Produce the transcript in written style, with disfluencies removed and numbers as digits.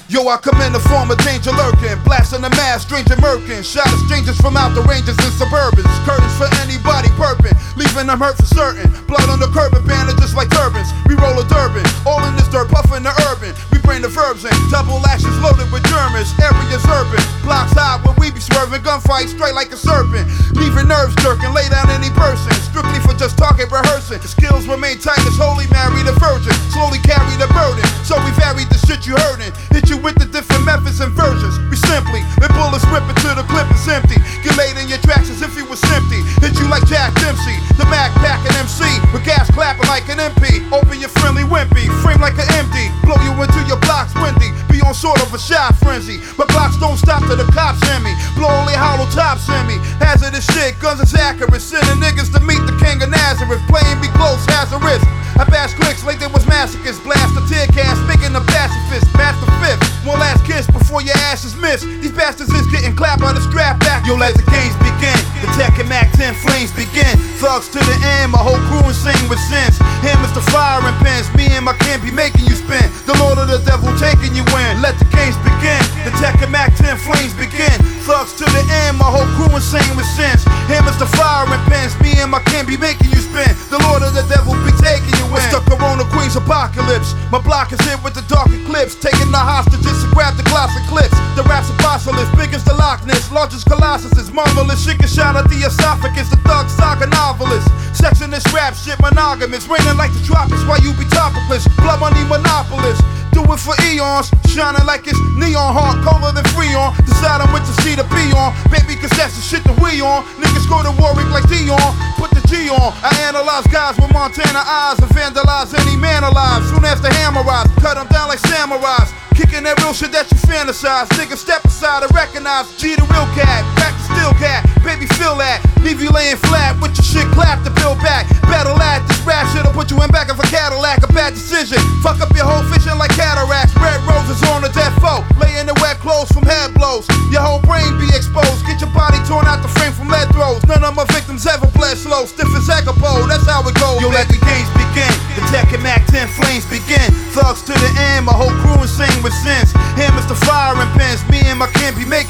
Yo, I come in the form of danger lurking, blasting the mask, stranger murking. Shot at strangers from out the ranges and suburbans. Curtains for anybody burping, leaving them hurt for certain. Blood on the curb and bandages like turbans. We roll a Durban, all in this dirt, puffing the urban. We bring the verbs in, double lashes loaded with Germans. Areas urban, blocks high where we be swerving. Gunfight straight like a serpent, leaving nerves jerking. Lay down any person, strictly for just target rehearsing. Skills remain tight as holy Mary the Virgin. Slowly carry the burden, so we varied the shit you heardin'. Hit you with the different methods and versions. We simply let bullets rip it till the clip is empty. Get laid in your tracks as if you was empty. Hit you like Jack Dempsey, the Mac packing MC with gas clapping like an MP. Open your friendly wimpy, frame like an MD. Blow you into your blocks windy. Be on sort of a shot frenzy, but blocks don't stop till the cops in me. Blow only hollow tops in me. Hazardous shit, guns is accurate. Sending niggas to meet the king of Nazareth. Playing me close has a risk. I bash clicks like they was masochists. Blast a tear gas, making them pacifists. Match the fifth. One last kiss before your ass is missed. These bastards is getting clapped by the strap back. Yo, let the games begin. The Tech and Mac 10 flames begin. Thugs to the end, my whole crew insane with sins. Hammers to fire and pins. Me and my kin be making you spin. The Lord of the Devil taking you in. Let the games begin. The Tech and Mac 10 flames begin. Thugs to the end, my whole crew insane with sins. Hammers to fire and pins. Me and my kin be making you spin. The Lord of the Devil be taking you in. It's the Corona Queen's apocalypse. My block is hit with the dark eclipse. Taking the hostages to grab the gloss and clips. The rap's apostolic, big as the Loch Ness. Largest Colossus is marvelous. She can shot at the esophagus. The thug saga novelist. Sex in this rap shit monogamous. Raining like the tropics while you be topicless. Blood money monopolist. Do it for eons, shining like it's neon heart, colder than Freon. Decide on which to see the be on, baby, cause that's the shit that we on. Niggas go to Warwick like Dion, put the G on. I analyze guys with Montana eyes and vandalize any man alive. Soon as the hammer rise, cut them down like samurais. Kicking that real shit that you fantasize. Niggas step aside and recognize G the real cat, back to still cat. Baby, feel that, leave you laying flat with your shit clap to build back. Battle at this rap shit'll put you in back of a Cadillac. A bad decision, fuck up your whole vision like cataracts. Red roses on the death foe, lay in the wet clothes from head blows. Your whole brain be exposed, get your body torn out the frame from lead throws. None of my victims ever bled slow, stiff as Egapo, that's how it goes. Yo, let the games begin, the Tech and Mac 10 flames begin. Thugs to the end, my whole crew insane with sins. Hammers to fire and pins, me and my kin be making